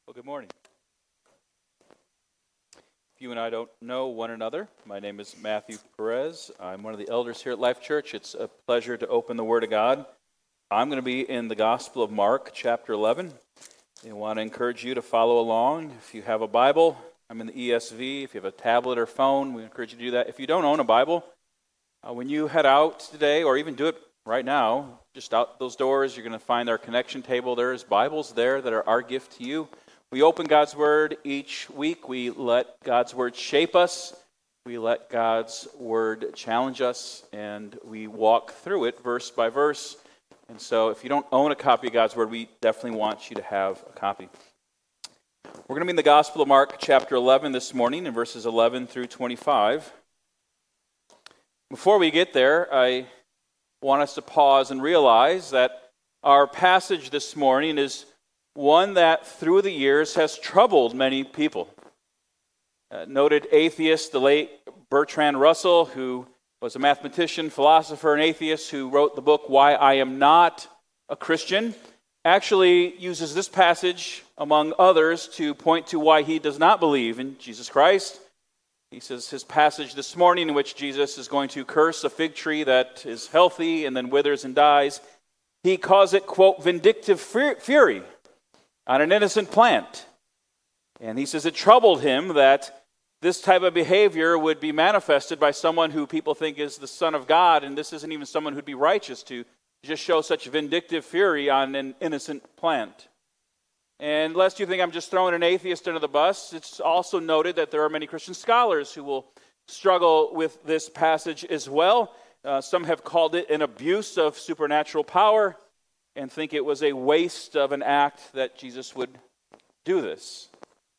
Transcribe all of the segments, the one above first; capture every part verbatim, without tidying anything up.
Well, good morning. If you and I don't know one another, my name is Matthew Perez. I'm one of the elders here at Life Church. It's a pleasure to open the Word of God. I'm going to be in the Gospel of Mark, chapter eleven. I want to encourage you to follow along. If you have a Bible, I'm in the E S V. If you have a tablet or phone, we encourage you to do that. If you don't own a Bible, uh, when you head out today, or even do it right now, just out those doors, you're going to find our connection table. There's Bibles there that are our gift to you. We open God's Word each week. We let God's Word shape us. We let God's Word challenge us, and we walk through it verse by verse. And so if you don't own a copy of God's Word, we definitely want you to have a copy. We're going to be in the Gospel of Mark, chapter eleven this morning, in verses eleven through twenty-five. Before we get there, I want us to pause and realize that our passage this morning is one that through the years has troubled many people. Uh, noted atheist, the late Bertrand Russell, who was a mathematician, philosopher, and atheist who wrote the book Why I Am Not a Christian, actually uses this passage, among others, to point to why he does not believe in Jesus Christ. He says his passage this morning in which Jesus is going to curse a fig tree that is healthy and then withers and dies, he calls it, quote, vindictive fury on an innocent plant. And he says it troubled him that this type of behavior would be manifested by someone who people think is the Son of God, and this isn't even someone who'd be righteous to just show such vindictive fury on an innocent plant. And lest you think I'm just throwing an atheist under the bus, it's also noted that there are many Christian scholars who will struggle with this passage as well. Uh, some have called it an abuse of supernatural power, and think it was a waste of an act that Jesus would do this.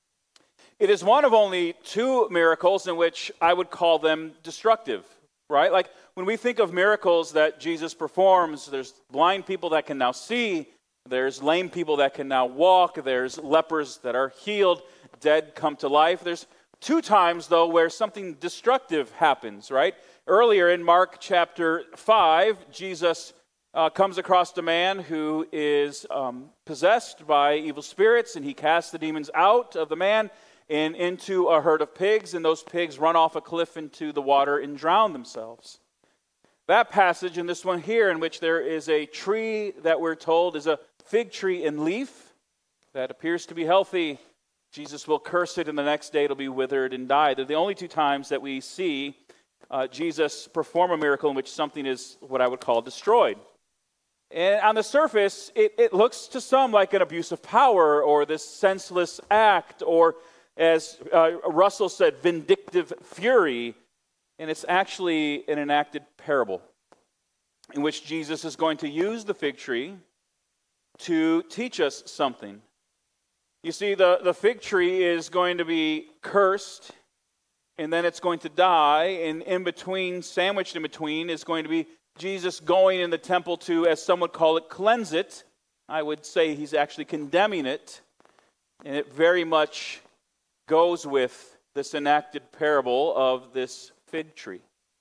It is one of only two miracles in which I would call them destructive, right? Like when we think of miracles that Jesus performs, there's blind people that can now see, there's lame people that can now walk, there's lepers that are healed, dead come to life. There's two times, though, where something destructive happens, right? Earlier in Mark chapter five, Jesus Uh, comes across a man who is um, possessed by evil spirits, and he casts the demons out of the man and into a herd of pigs, and those pigs run off a cliff into the water and drown themselves. That passage and this one here, in which there is a tree that we're told is a fig tree in leaf that appears to be healthy, Jesus will curse it, and the next day it'll be withered and die. They're the only two times that we see uh, Jesus perform a miracle in which something is what I would call destroyed. And on the surface, it, it looks to some like an abuse of power or this senseless act or, as uh, Russell said, vindictive fury. And it's actually an enacted parable in which Jesus is going to use the fig tree to teach us something. You see, the, the fig tree is going to be cursed, and then it's going to die, and in between, sandwiched in between, is going to be Jesus going in the temple to, as some would call it, cleanse it. I would say he's actually condemning it. And it very much goes with this enacted parable of this fig tree.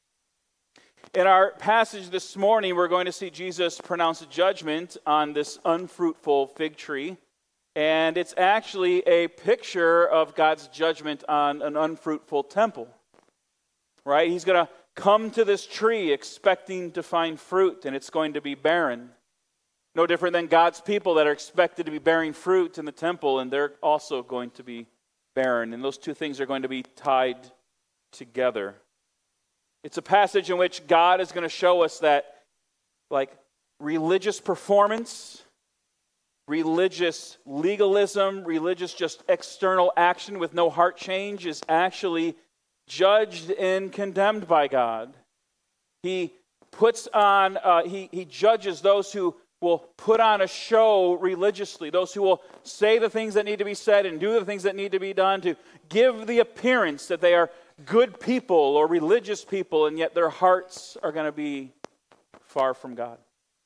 In our passage this morning, we're going to see Jesus pronounce a judgment on this unfruitful fig tree. And it's actually a picture of God's judgment on an unfruitful temple. Right? He's going to come to this tree expecting to find fruit, and it's going to be barren. No different than God's people that are expected to be bearing fruit in the temple, and they're also going to be barren. And those two things are going to be tied together. It's a passage in which God is going to show us that, like, religious performance, religious legalism, religious just external action with no heart change is actually judged and condemned by God. He puts on, uh, he, he judges those who will put on a show religiously, those who will say the things that need to be said and do the things that need to be done to give the appearance that they are good people or religious people, and yet their hearts are going to be far from God,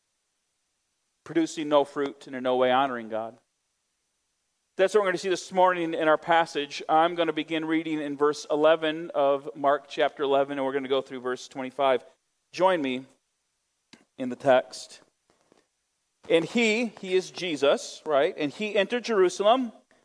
producing no fruit and in no way honoring God. That's what we're going to see this morning in our passage. I'm going to begin reading in verse eleven of Mark chapter eleven, and we're going to go through verse twenty-five. Join me in the text. And he, he is Jesus, right? And he entered Jerusalem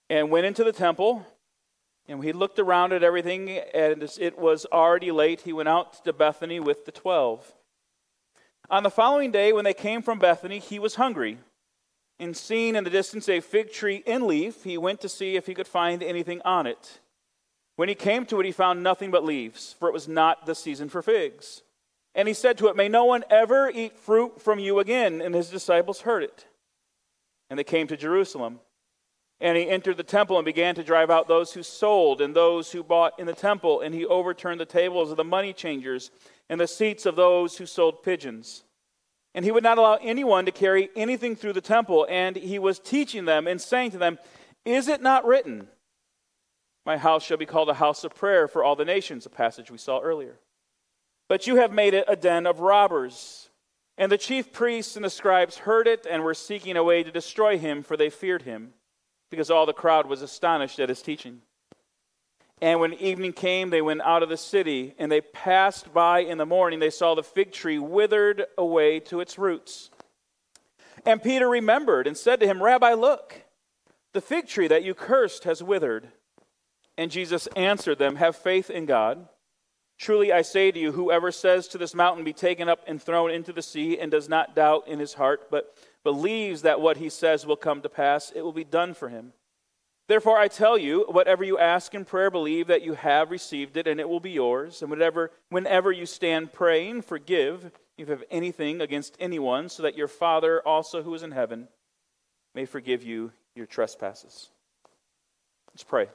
and went into the temple. And when he looked around at everything, and it was already late, he went out to Bethany with the twelve. On the following day, when they came from Bethany, he was hungry. And seeing in the distance a fig tree in leaf, he went to see if he could find anything on it. When he came to it, he found nothing but leaves, for it was not the season for figs. And he said to it, "May no one ever eat fruit from you again." And his disciples heard it. And they came to Jerusalem. And he entered the temple and began to drive out those who sold and those who bought in the temple. And he overturned the tables of the money changers and the seats of those who sold pigeons. And he would not allow anyone to carry anything through the temple. And he was teaching them and saying to them, "Is it not written, 'My house shall be called a house of prayer for all the nations,'" a passage we saw earlier. "But you have made it a den of robbers." And the chief priests and the scribes heard it and were seeking a way to destroy him, for they feared him, because all the crowd was astonished at his teaching. And when evening came, they went out of the city, and they passed by in the morning. They saw the fig tree withered away to its roots. And Peter remembered and said to him, "Rabbi, look, the fig tree that you cursed has withered." And Jesus answered them, "Have faith in God. Truly I say to you, whoever says to this mountain, 'Be taken up and thrown into the sea,' and does not doubt in his heart, but believes that what he says will come to pass, it will be done for him. Therefore I tell you, whatever you ask in prayer, believe that you have received it, and it will be yours. And whatever, whenever you stand praying, forgive if you have anything against anyone, so that your Father also who is in heaven may forgive you your trespasses." Let's pray.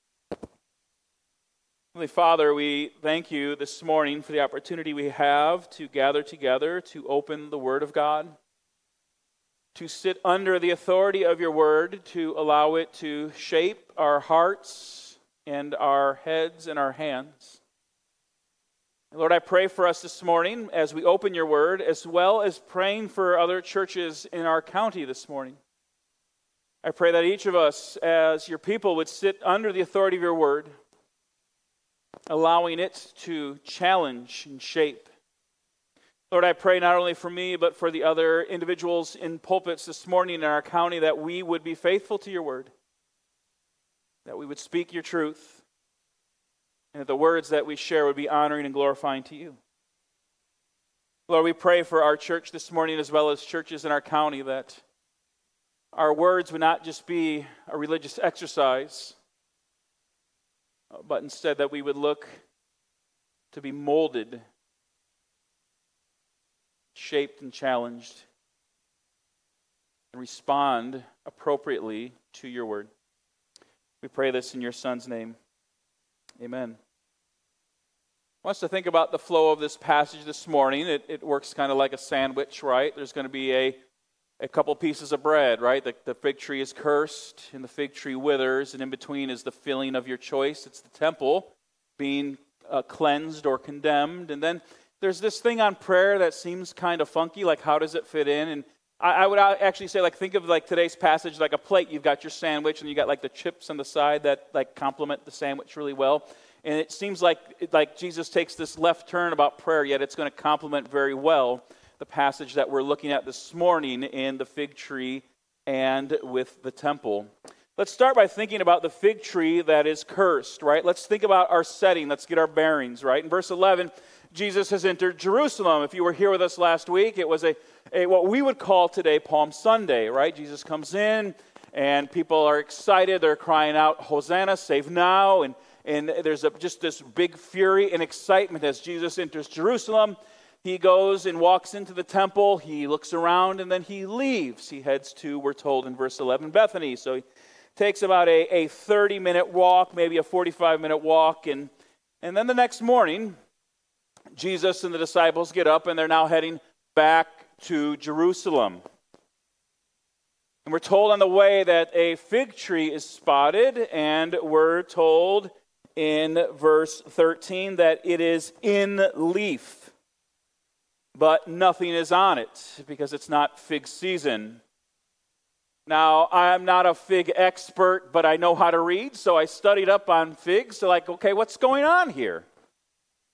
Heavenly Father, we thank you this morning for the opportunity we have to gather together to open the Word of God, to sit under the authority of your Word, to allow it to shape our hearts and our heads and our hands. Lord, I pray for us this morning as we open your Word, as well as praying for other churches in our county this morning. I pray that each of us, as your people, would sit under the authority of your Word, allowing it to challenge and shape. Lord, I pray not only for me, but for the other individuals in pulpits this morning in our county, that we would be faithful to your word, that we would speak your truth, and that the words that we share would be honoring and glorifying to you. Lord, we pray for our church this morning, as well as churches in our county, that our words would not just be a religious exercise, but instead that we would look to be molded, shaped and challenged, and respond appropriately to your word. We pray this in your Son's name. Amen. I want us to think about the flow of this passage this morning. It, it works kind of like a sandwich, right? There's going to be a, a couple pieces of bread, right? The, the fig tree is cursed, and the fig tree withers, and in between is the filling of your choice. It's the temple being uh, cleansed or condemned, and then there's this thing on prayer that seems kind of funky, like how does it fit in? And I, I would actually say, like, think of like today's passage like a plate. You've got your sandwich, and you got like the chips on the side that like complement the sandwich really well. And it seems like like Jesus takes this left turn about prayer, yet it's going to complement very well the passage that we're looking at this morning in the fig tree and with the temple. Let's start by thinking about the fig tree that is cursed, right? Let's think about our setting. Let's get our bearings, right? In verse eleven, Jesus has entered Jerusalem. If you were here with us last week, it was a, a what we would call today Palm Sunday, right? Jesus comes in, and people are excited. They're crying out, "Hosanna, save now!" And and there's a, just this big fury and excitement as Jesus enters Jerusalem. He goes and walks into the temple. He looks around, and then he leaves. He heads to, we're told in verse eleven, Bethany. So he takes about a, a thirty-minute walk, maybe a forty-five-minute walk, and and then the next morning, Jesus and the disciples get up, and they're now heading back to Jerusalem. And we're told on the way that a fig tree is spotted, and we're told in verse thirteen that it is in leaf, but nothing is on it because it's not fig season. Now, I'm not a fig expert, but I know how to read, so I studied up on figs. So like, okay, what's going on here?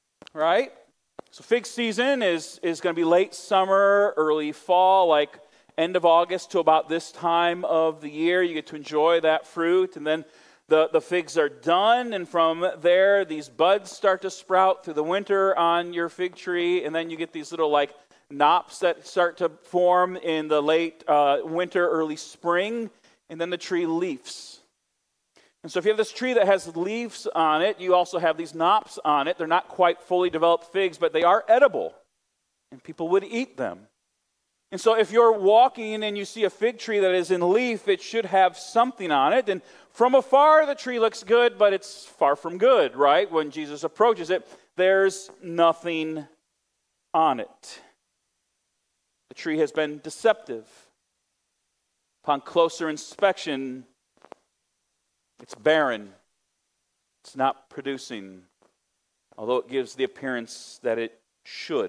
Right? So fig season is, is going to be late summer, early fall, like end of August to about this time of the year. You get to enjoy that fruit, and then the, the figs are done, and from there, these buds start to sprout through the winter on your fig tree, and then you get these little, like, knops that start to form in the late uh, winter, early spring, and then the tree leaves. And so if you have this tree that has leaves on it, you also have these knops on it. They're not quite fully developed figs, but they are edible, and people would eat them. And so if you're walking and you see a fig tree that is in leaf, it should have something on it. And from afar, the tree looks good, but it's far from good, right? When Jesus approaches it, there's nothing on it. The tree has been deceptive. Upon closer inspection, it's barren. It's not producing, although it gives the appearance that it should.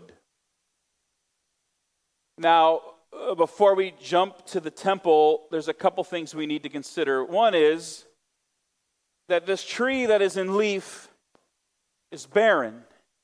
Now, uh, before we jump to the temple, there's a couple things we need to consider. One is that this tree that is in leaf is barren.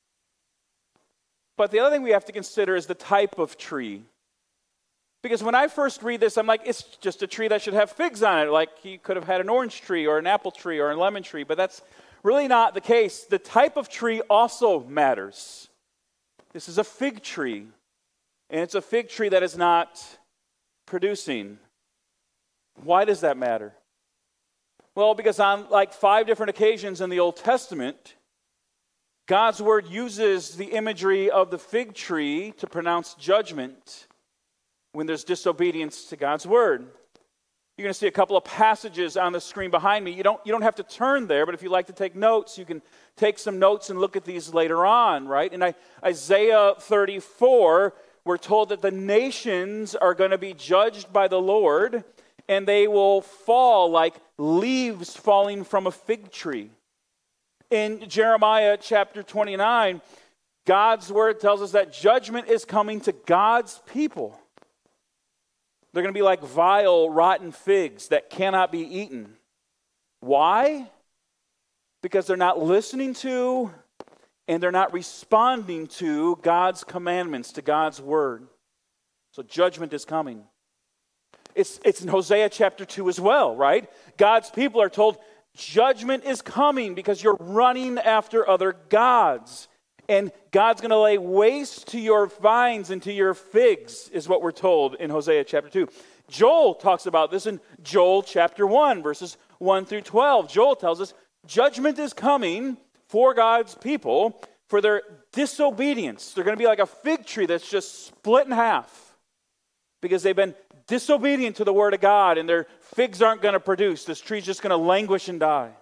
But the other thing we have to consider is the type of tree. Because when I first read this, I'm like, it's just a tree that should have figs on it. Like he could have had an orange tree or an apple tree or a lemon tree. But that's really not the case. The type of tree also matters. This is a fig tree. And it's a fig tree that is not producing. Why does that matter? Well, because on like five different occasions in the Old Testament, God's word uses the imagery of the fig tree to pronounce judgment when there's disobedience to God's word. You're going to see a couple of passages on the screen behind me. You don't, you don't have to turn there, but if you like to take notes, you can take some notes and look at these later on, right? In Isaiah thirty-four, we're told that the nations are going to be judged by the Lord, and they will fall like leaves falling from a fig tree. In Jeremiah chapter twenty-nine, God's word tells us that judgment is coming to God's people. They're going to be like vile, rotten figs that cannot be eaten. Why? Because they're not listening to and they're not responding to God's commandments, to God's word. So judgment is coming. It's, it's in Hosea chapter two as well, right? God's people are told judgment is coming because you're running after other gods. And God's going to lay waste to your vines and to your figs, is what we're told in Hosea chapter two. Joel talks about this in Joel chapter one, verses one through twelve. Joel tells us judgment is coming for God's people for their disobedience. They're going to be like a fig tree that's just split in half because they've been disobedient to the word of God, and their figs aren't going to produce. This tree's just going to languish and die.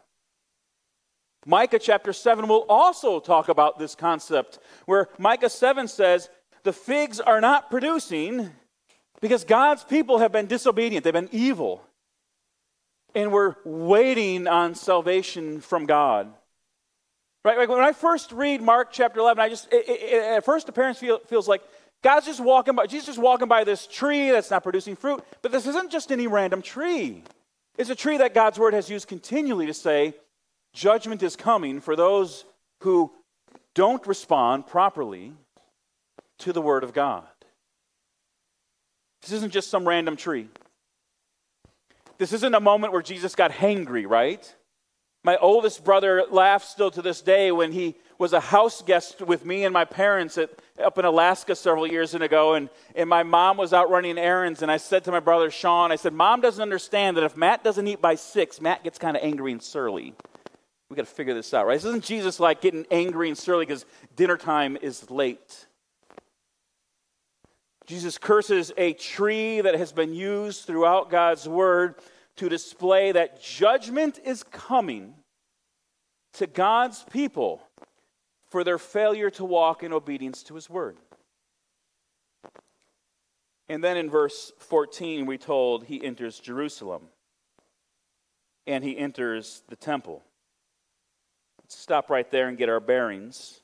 Micah chapter seven will also talk about this concept, where Micah seven says, the figs are not producing because God's people have been disobedient. They've been evil. And we're waiting on salvation from God. Right? Like when I first read Mark chapter eleven, I just, it, it, at first appearance feel, feels like God's just walking by, Jesus just walking by this tree that's not producing fruit. But this isn't just any random tree. It's a tree that God's word has used continually to say, judgment is coming for those who don't respond properly to the word of God. This isn't just some random tree. This isn't a moment where Jesus got hangry, right? My oldest brother laughs still to this day when he was a house guest with me and my parents at, up in Alaska several years ago, and, and my mom was out running errands, and I said to my brother Sean, I said, Mom doesn't understand that if Matt doesn't eat by six, Matt gets kind of angry and surly. We got to figure this out, right? This isn't Jesus like getting angry and surly because dinner time is late. Jesus curses a tree that has been used throughout God's word to display that judgment is coming to God's people for their failure to walk in obedience to his word. And then in verse fourteen, we told he enters Jerusalem and he enters the temple. Let's stop right there and get our bearings.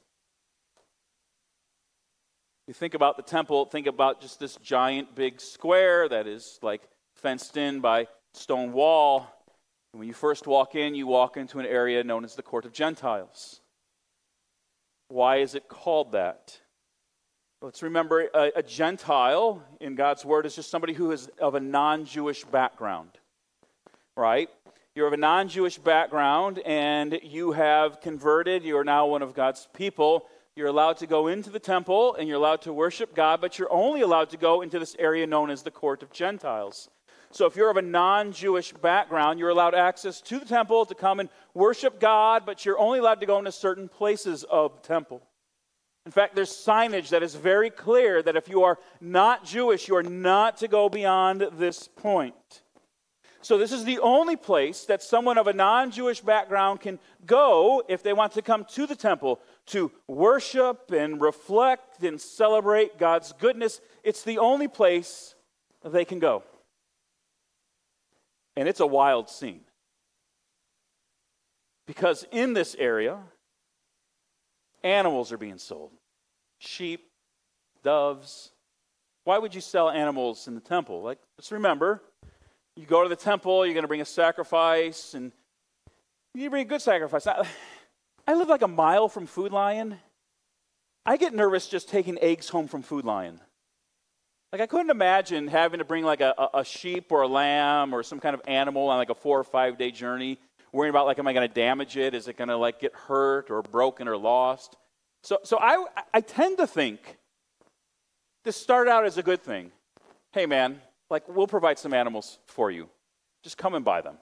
You think about the temple, think about just this giant big square that is like fenced in by stone wall. And when you first walk in, you walk into an area known as the Court of Gentiles. Why is it called that? Let's remember a, a Gentile in God's word is just somebody who is of a non-Jewish background, right? You're of a non-Jewish background and you have converted. You are now one of God's people. You're allowed to go into the temple and you're allowed to worship God, but you're only allowed to go into this area known as the court of Gentiles. So if you're of a non-Jewish background, you're allowed access to the temple to come and worship God, but you're only allowed to go into certain places of the temple. In fact, there's signage that is very clear that if you are not Jewish, you are not to go beyond this point. So this is the only place that someone of a non-Jewish background can go if they want to come to the temple to worship and reflect and celebrate God's goodness. It's the only place they can go. And it's a wild scene. Because in this area, animals are being sold. Sheep, doves. Why would you sell animals in the temple? Like, let's remember, you go to the temple, you're going to bring a sacrifice, and you bring a good sacrifice. I, I live like a mile from Food Lion. I get nervous just taking eggs home from Food Lion. Like, I couldn't imagine having to bring like a, a sheep or a lamb or some kind of animal on like a four or five day journey, worrying about like, am I going to damage it? Is it going to like get hurt or broken or lost? So, so I, I tend to think this started out as a good thing. Hey, man, like we'll provide some animals for you. Just come and buy them.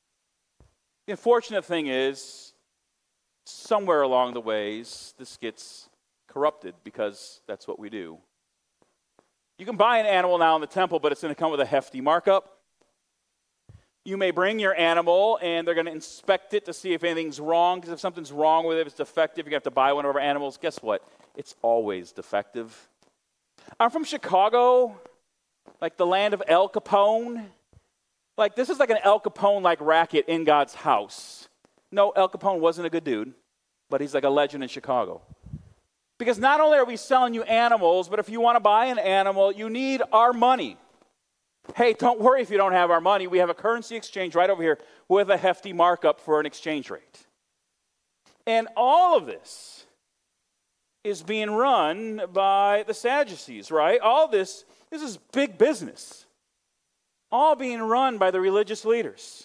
The unfortunate thing is, somewhere along the ways, this gets corrupted because that's what we do. You can buy an animal now in the temple, but it's going to come with a hefty markup. You may bring your animal, and they're going to inspect it to see if anything's wrong, because if something's wrong with it, if it's defective, you're going to have to buy one of our animals. Guess what? It's always defective. I'm from Chicago, like the land of El Capone. Like, this is like an El Capone-like racket in God's house. No, El Capone wasn't a good dude, but he's like a legend in Chicago. Because not only are we selling you animals, but if you want to buy an animal, you need our money. Hey, don't worry if you don't have our money. We have a currency exchange right over here with a hefty markup for an exchange rate. And all of this is being run by the Sadducees, right? All this, this is big business. All being run by the religious leaders.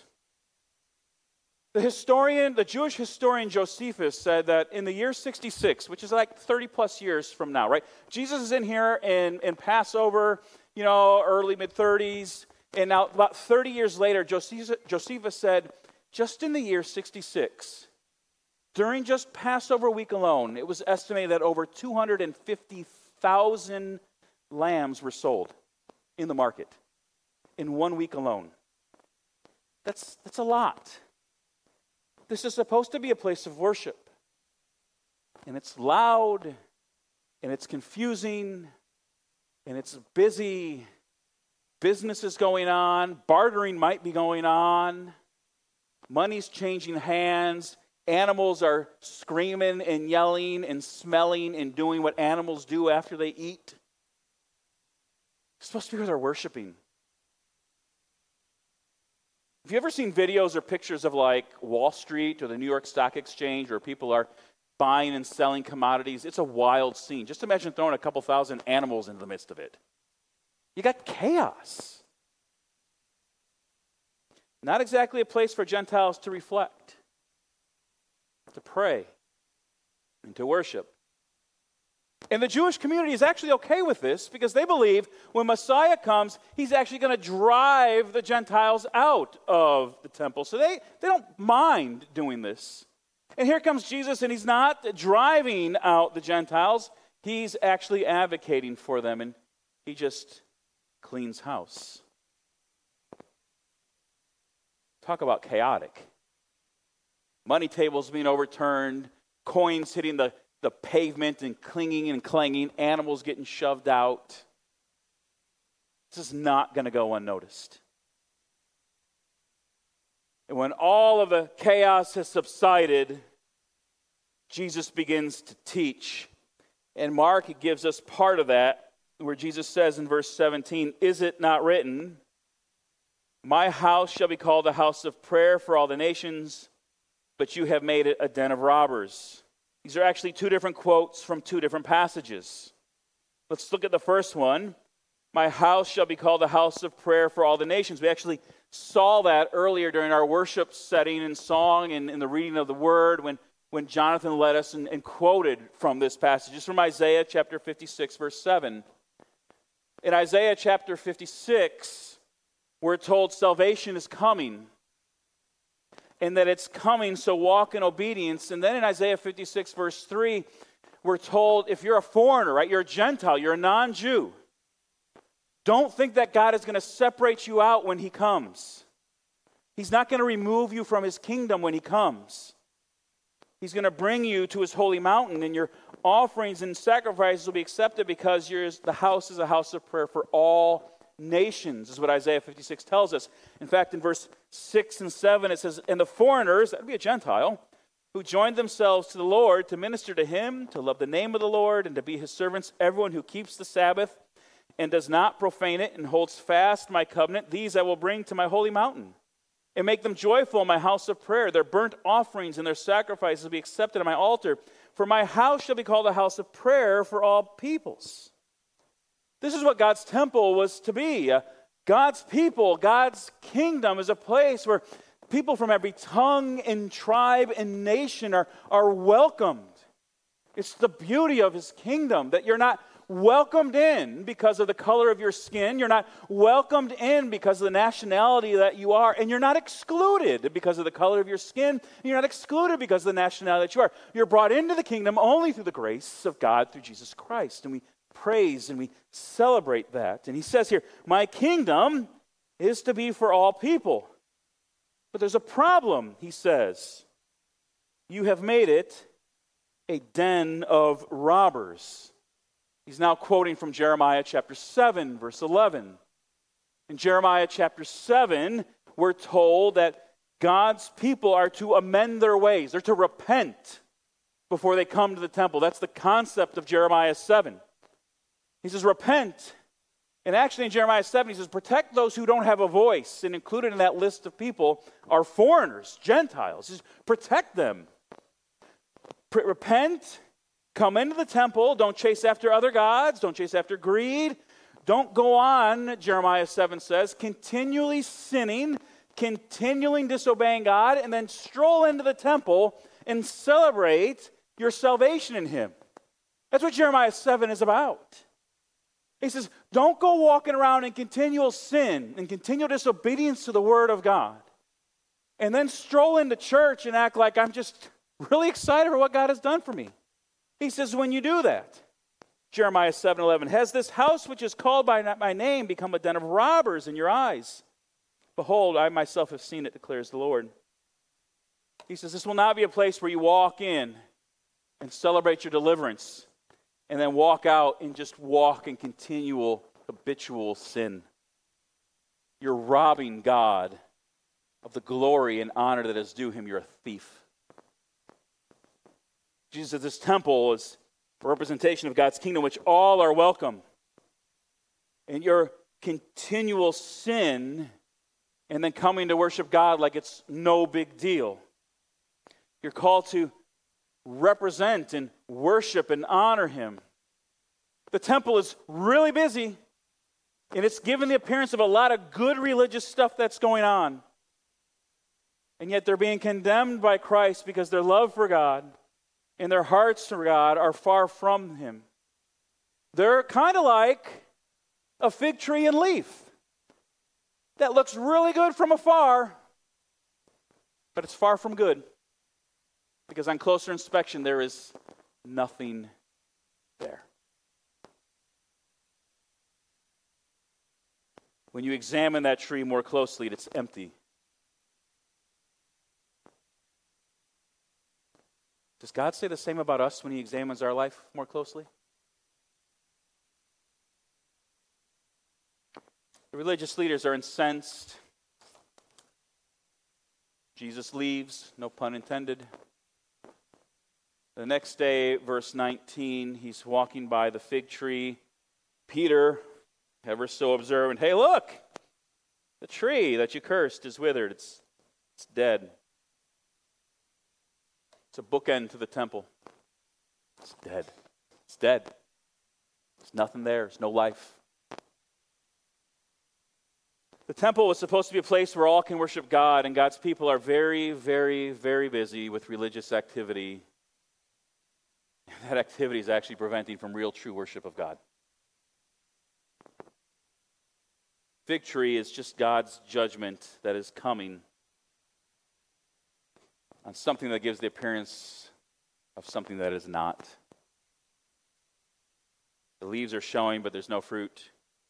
The historian, the Jewish historian Josephus said that in the year sixty-six, which is like thirty plus years from now, right? Jesus is in here in, in Passover, you know, early mid-thirties. And now about thirty years later, Josephus, Josephus said, just in the year sixty-six, during just Passover week alone, it was estimated that over two hundred fifty thousand lambs were sold in the market in one week alone. That's, that's a lot. This is supposed to be a place of worship. And it's loud, and it's confusing, and it's busy. Business is going on. Bartering might be going on. Money's changing hands. Animals are screaming and yelling and smelling and doing what animals do after they eat. It's supposed to be where they're worshiping. Have you ever seen videos or pictures of like Wall Street or the New York Stock Exchange where people are buying and selling commodities? It's a wild scene. Just imagine throwing a couple thousand animals into the midst of it. You got chaos. Not exactly a place for Gentiles to reflect, to pray, and to worship. And the Jewish community is actually okay with this because they believe when Messiah comes, he's actually going to drive the Gentiles out of the temple. So they, they don't mind doing this. And here comes Jesus, and he's not driving out the Gentiles. He's actually advocating for them, and he just cleans house. Talk about chaotic. Money tables being overturned, coins hitting the the pavement and clinging and clanging, animals getting shoved out. This is not going to go unnoticed. And when all of the chaos has subsided, Jesus begins to teach. And Mark gives us part of that, where Jesus says in verse seventeen, "Is it not written, my house shall be called a house of prayer for all the nations, but you have made it a den of robbers?" These are actually two different quotes from two different passages. Let's look at the first one. My house shall be called a house of prayer for all the nations. We actually saw that earlier during our worship setting and song and in the reading of the word when, when Jonathan led us and, and quoted from this passage. It's from Isaiah chapter fifty-six, verse seven. In Isaiah chapter fifty-six, we're told salvation is coming and that it's coming, so walk in obedience. And then in Isaiah fifty-six, verse three, we're told if you're a foreigner, right, you're a Gentile, you're a non-Jew, don't think that God is going to separate you out when he comes. He's not going to remove you from his kingdom when he comes. He's going to bring you to his holy mountain, and your offerings and sacrifices will be accepted because yours, the house is a house of prayer for all nations, is what Isaiah fifty-six tells us. In fact, in verse six and seven, it says, and the foreigners, that would be a Gentile, who joined themselves to the Lord to minister to him, to love the name of the Lord, and to be his servants, everyone who keeps the Sabbath and does not profane it and holds fast my covenant, these I will bring to my holy mountain and make them joyful in my house of prayer. Their burnt offerings and their sacrifices will be accepted on my altar. For my house shall be called a house of prayer for all peoples. This is what God's temple was to be. Uh, God's people, God's kingdom is a place where people from every tongue and tribe and nation are, are welcomed. It's the beauty of his kingdom that you're not welcomed in because of the color of your skin. You're not welcomed in because of the nationality that you are. And you're not excluded because of the color of your skin. And you're not excluded because of the nationality that you are. You're brought into the kingdom only through the grace of God through Jesus Christ. And we praise and we celebrate that. And he says here, my kingdom is to be for all people. But there's a problem, he says. You have made it a den of robbers. He's now quoting from Jeremiah chapter seven, verse eleven. In Jeremiah chapter seven, we're told that God's people are to amend their ways. They're to repent before they come to the temple. That's the concept of Jeremiah seven. He says, repent. And actually in Jeremiah seven, he says, protect those who don't have a voice. And included in that list of people are foreigners, Gentiles. He says, protect them. Pre- repent. Come into the temple. Don't chase after other gods. Don't chase after greed. Don't go on, Jeremiah seven says, continually sinning, continually disobeying God, and then stroll into the temple and celebrate your salvation in him. That's what Jeremiah seven is about. He says, don't go walking around in continual sin and continual disobedience to the word of God, and then stroll into church and act like I'm just really excited for what God has done for me. He says, when you do that, Jeremiah seven eleven, has this house which is called by my name become a den of robbers in your eyes? Behold, I myself have seen it, declares the Lord. He says, this will not be a place where you walk in and celebrate your deliverance and then walk out and just walk in continual, habitual sin. You're robbing God of the glory and honor that is due him. You're a thief. Jesus says this temple is a representation of God's kingdom, which all are welcome. And your continual sin and then coming to worship God like it's no big deal. You're called to represent and worship and honor him. The temple is really busy, and it's given the appearance of a lot of good religious stuff that's going on. And yet they're being condemned by Christ because their love for God and their hearts for God are far from him. They're kind of like a fig tree and leaf that looks really good from afar, but it's far from good because on closer inspection there is nothing there. When you examine that tree more closely, it's empty. Does God say the same about us when he examines our life more closely? The religious leaders are incensed. Jesus leaves, no pun intended. The next day, verse nineteen, he's walking by the fig tree. Peter, ever so observant, hey, look, the tree that you cursed is withered. It's, it's dead. It's a bookend to the temple. It's dead. It's dead. There's nothing there. There's no life. The temple was supposed to be a place where all can worship God, and God's people are very, very, very busy with religious activity. That activity is actually preventing from real, true worship of God. Fig tree is just God's judgment that is coming on something that gives the appearance of something that is not. The leaves are showing, but there's no fruit.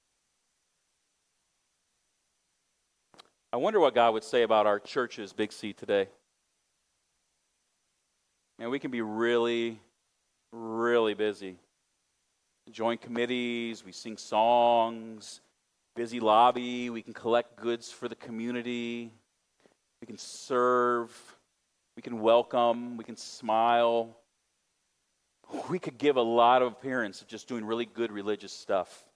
I wonder what God would say about our church's Big C today. Man, we can be really, really busy. Join committees, we sing songs, busy lobby, we can collect goods for the community, we can serve, we can welcome, we can smile. We could give a lot of appearance of just doing really good religious stuff.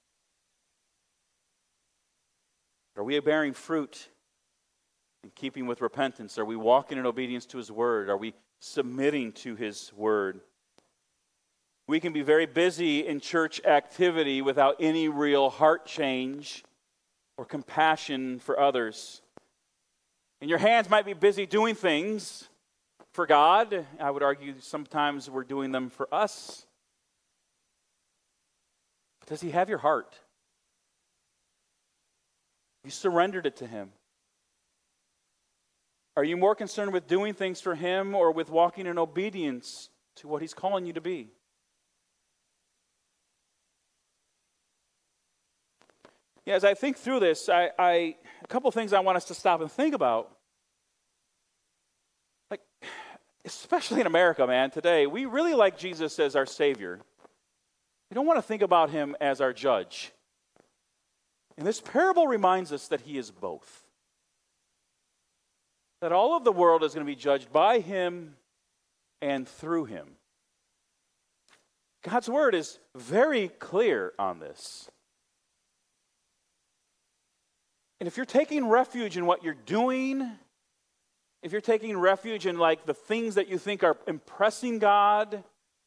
Are we bearing fruit in keeping with repentance? Are we walking in obedience to His Word? Are we submitting to His Word? We can be very busy in church activity without any real heart change or compassion for others. And your hands might be busy doing things for God. I would argue sometimes we're doing them for us. But does He have your heart? You surrendered it to Him. Are you more concerned with doing things for Him or with walking in obedience to what He's calling you to be? Yeah, as I think through this, I, I a couple things I want us to stop and think about. Like, especially in America, man, today, we really like Jesus as our Savior. We don't want to think about Him as our judge. And this parable reminds us that He is both. That all of the world is going to be judged by Him and through Him. God's Word is very clear on this. And if you're taking refuge in what you're doing, if you're taking refuge in like the things that you think are impressing God,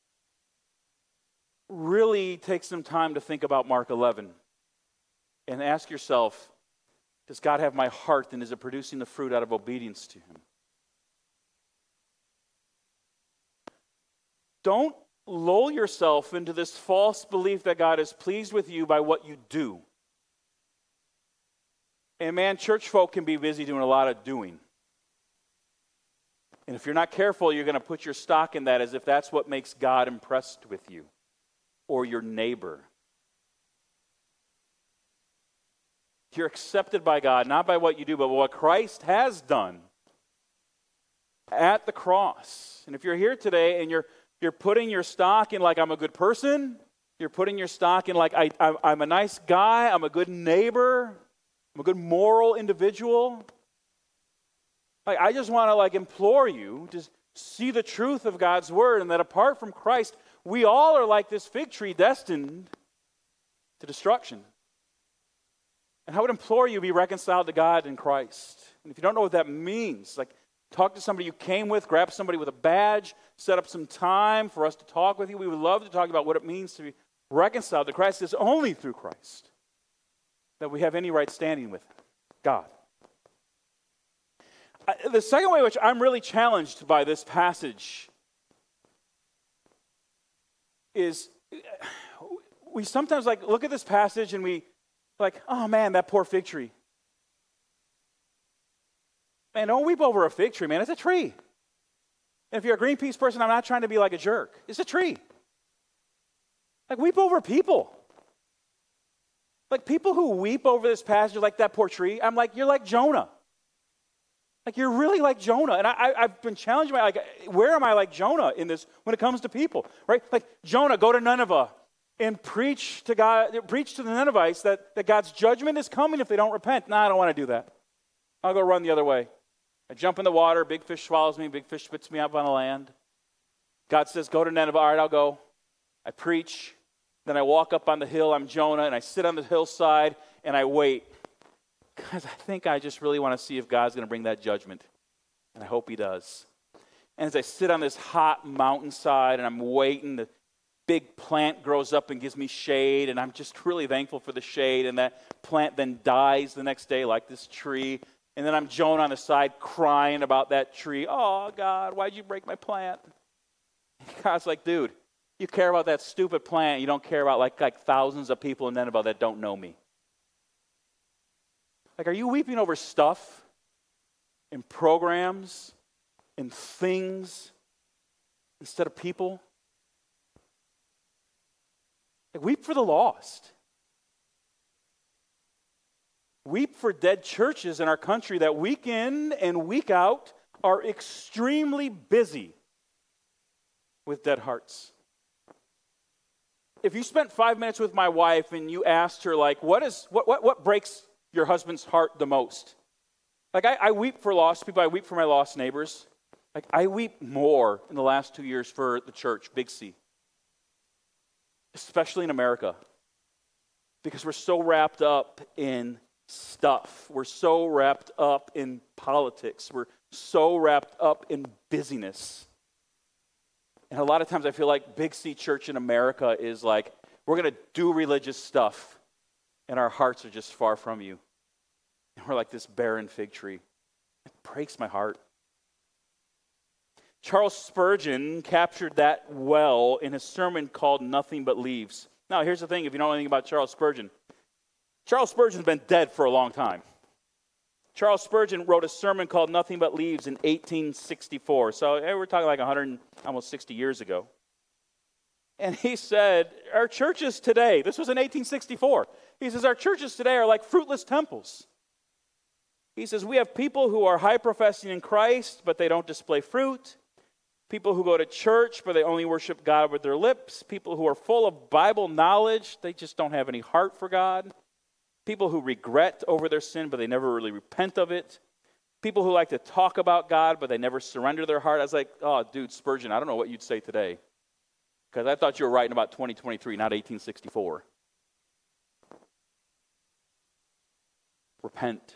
really take some time to think about Mark eleven and ask yourself, does God have my heart, and is it producing the fruit out of obedience to Him? Don't lull yourself into this false belief that God is pleased with you by what you do. And man, church folk can be busy doing a lot of doing. And if you're not careful, you're going to put your stock in that as if that's what makes God impressed with you or your neighbor. You're accepted by God, not by what you do, but what Christ has done at the cross. And if you're here today and you're you're putting your stock in like, I'm a good person, you're putting your stock in like, I, I, I'm a nice guy, I'm a good neighbor, I'm a good moral individual. Like, I just want to like implore you to see the truth of God's Word, and that apart from Christ, we all are like this fig tree destined to destruction. And I would implore you to be reconciled to God in Christ. And if you don't know what that means, like talk to somebody you came with, grab somebody with a badge, set up some time for us to talk with you. We would love to talk about what it means to be reconciled to Christ. It's only through Christ that we have any right standing with God. I, the second way which I'm really challenged by this passage is we sometimes like look at this passage and we like, oh man, that poor fig tree. Man, don't weep over a fig tree, man. It's a tree. And if you're a Greenpeace person, I'm not trying to be like a jerk. It's a tree. Like, weep over people. Like, people who weep over this passage like that poor tree, I'm like, you're like Jonah. Like, you're really like Jonah. And I, I, I've been challenged by, like, where am I like Jonah in this when it comes to people, right? Like, Jonah, go to Nineveh and preach to God, preach to the Ninevites that, that God's judgment is coming if they don't repent. No, nah, I don't want to do that. I'll go run the other way. I jump in the water, big fish swallows me, big fish spits me up on the land. God says, go to Nineveh. All right, I'll go. I preach. Then I walk up on the hill. I'm Jonah, and I sit on the hillside, and I wait. Because I think I just really want to see if God's going to bring that judgment. And I hope He does. And as I sit on this hot mountainside, and I'm waiting, the big plant grows up and gives me shade, and I'm just really thankful for the shade, and that plant then dies the next day like this tree, and then I'm Joan on the side crying about that tree. Oh, God, why'd you break my plant? And God's like, dude, you care about that stupid plant. You don't care about like, like thousands of people in Nineveh that don't know me. Like, are you weeping over stuff and programs and things instead of people? Like, weep for the lost. Weep for dead churches in our country that week in and week out are extremely busy with dead hearts. If you spent five minutes with my wife and you asked her, like, what is what what, what breaks your husband's heart the most? Like, I, I weep for lost people. I weep for my lost neighbors. Like, I weep more in the last two years for the church, Big C. Especially in America. Because we're so wrapped up in stuff. We're so wrapped up in politics. We're so wrapped up in busyness. And a lot of times I feel like Big C Church in America is like, we're going to do religious stuff, and our hearts are just far from you. And we're like this barren fig tree. It breaks my heart. Charles Spurgeon captured that well in his sermon called Nothing But Leaves. Now, here's the thing, if you don't know anything about Charles Spurgeon. Charles Spurgeon's been dead for a long time. Charles Spurgeon wrote a sermon called Nothing But Leaves in eighteen sixty-four. So hey, we're talking like one hundred, almost sixty years ago. And he said, our churches today, this was in eighteen sixty-four. He says, our churches today are like fruitless temples. He says, we have people who are high professing in Christ, but they don't display fruit. People who go to church, but they only worship God with their lips. People who are full of Bible knowledge, they just don't have any heart for God. People who regret over their sin, but they never really repent of it. People who like to talk about God, but they never surrender their heart. I was like, oh, dude, Spurgeon, I don't know what you'd say today. Because I thought you were writing about twenty twenty-three, not eighteen sixty-four. Repent.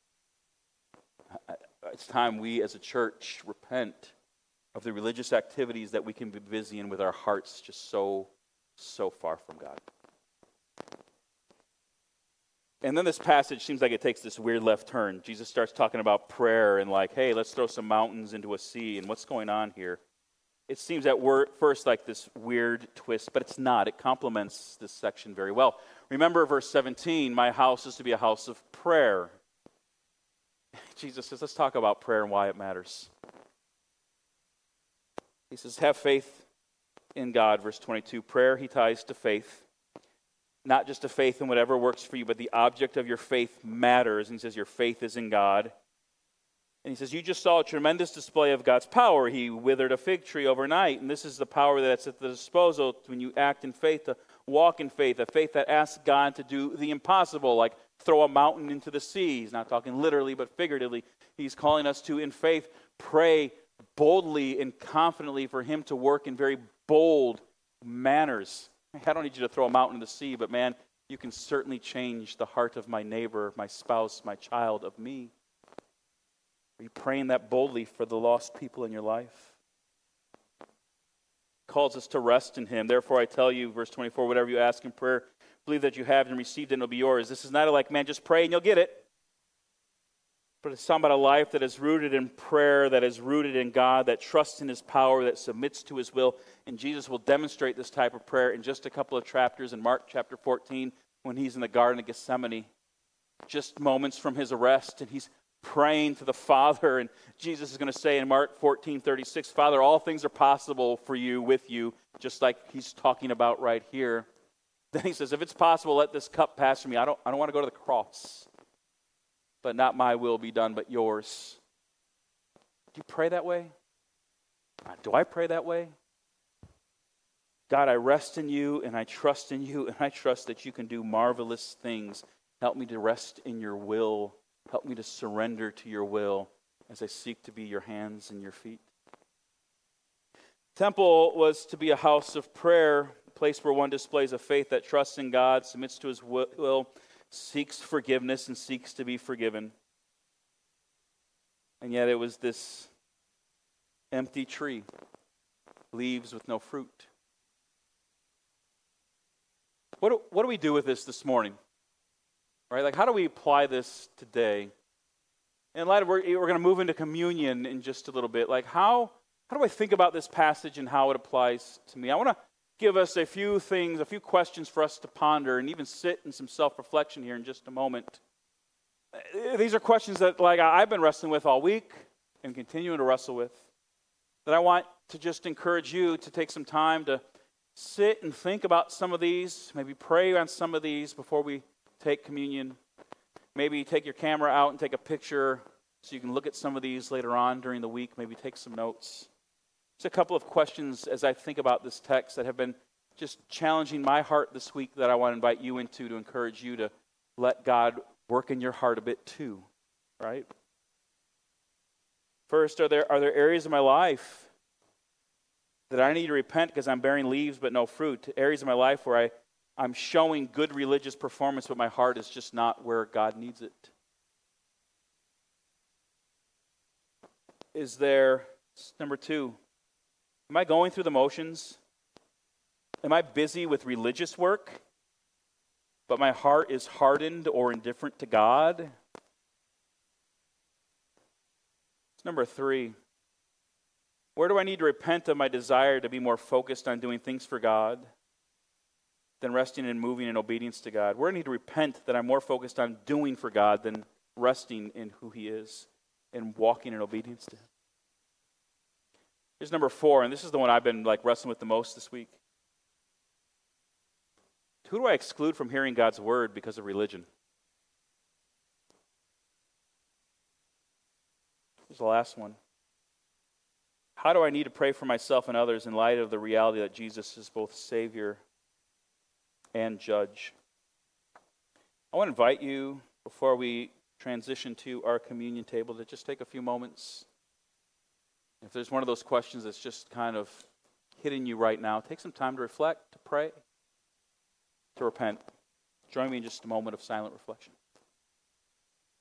It's time we as a church repent of the religious activities that we can be busy in with our hearts just so, so far from God. And then this passage seems like it takes this weird left turn. Jesus starts talking about prayer and like, hey, let's throw some mountains into a sea, and what's going on here? It seems at first like this weird twist, but it's not. It complements this section very well. Remember verse seventeen, my house is to be a house of prayer. Jesus says, let's talk about prayer and why it matters. He says, have faith in God, verse twenty-two. Prayer he ties to faith. Not just a faith in whatever works for you, but the object of your faith matters. And he says, your faith is in God. And he says, you just saw a tremendous display of God's power. He withered a fig tree overnight. And this is the power that's at the disposal when you act in faith, to walk in faith, a faith that asks God to do the impossible, like throw a mountain into the sea. He's not talking literally, but figuratively. He's calling us to, in faith, pray boldly and confidently for him to work in very bold manners. I don't need you to throw a mountain in the sea, but man, you can certainly change the heart of my neighbor, my spouse, my child, of me. Are you praying that boldly for the lost people in your life? He calls us to rest in him. Therefore I tell you, verse twenty-four, whatever you ask in prayer, believe that you have and received it and it'll be yours. This is not like, man, just pray and you'll get it. But it's talking about a life that is rooted in prayer, that is rooted in God, that trusts in his power, that submits to his will. And Jesus will demonstrate this type of prayer in just a couple of chapters in Mark chapter fourteen when he's in the Garden of Gethsemane. Just moments from his arrest, and he's praying to the Father. And Jesus is going to say in Mark fourteen thirty-six, Father, all things are possible for you, with you, just like he's talking about right here. Then he says, if it's possible, let this cup pass from me. I don't, I don't want to go to the cross. But not my will be done, but yours. Do you pray that way? Do I pray that way? God, I rest in you, and I trust in you, and I trust that you can do marvelous things. Help me to rest in your will. Help me to surrender to your will as I seek to be your hands and your feet. Temple was to be a house of prayer, a place where one displays a faith that trusts in God, submits to his will, seeks forgiveness, and seeks to be forgiven. And yet it was this empty tree, leaves with no fruit. What do, what do we do with this this morning? Right? Like, how do we apply this today? In light of, we're, we're going to move into communion in just a little bit. Like, how, how do I think about this passage and how it applies to me? I want to give us a few things, a few questions for us to ponder and even sit in some self-reflection here in just a moment. These are questions that, like, I've been wrestling with all week and continuing to wrestle with, that I want to just encourage you to take some time to sit and think about some of these, maybe pray on some of these before we take communion. Maybe take your camera out and take a picture so you can look at some of these later on during the week. Maybe take some notes. Just a couple of questions as I think about this text that have been just challenging my heart this week that I want to invite you into to encourage you to let God work in your heart a bit too, right? First, are there are there areas of my life that I need to repent because I'm bearing leaves but no fruit? Areas of my life where I, I'm showing good religious performance, but my heart is just not where God needs it. Is there, number two, am I going through the motions? Am I busy with religious work, but my heart is hardened or indifferent to God? Number three, where do I need to repent of my desire to be more focused on doing things for God than resting and moving in obedience to God? Where do I need to repent that I'm more focused on doing for God than resting in who He is and walking in obedience to Him? Here's number four, and this is the one I've been like wrestling with the most this week. Who do I exclude from hearing God's word because of religion? Here's the last one. How do I need to pray for myself and others in light of the reality that Jesus is both Savior and Judge? I want to invite you, before we transition to our communion table, to just take a few moments. If there's one of those questions that's just kind of hitting you right now, take some time to reflect, to pray, to repent. Join me in just a moment of silent reflection.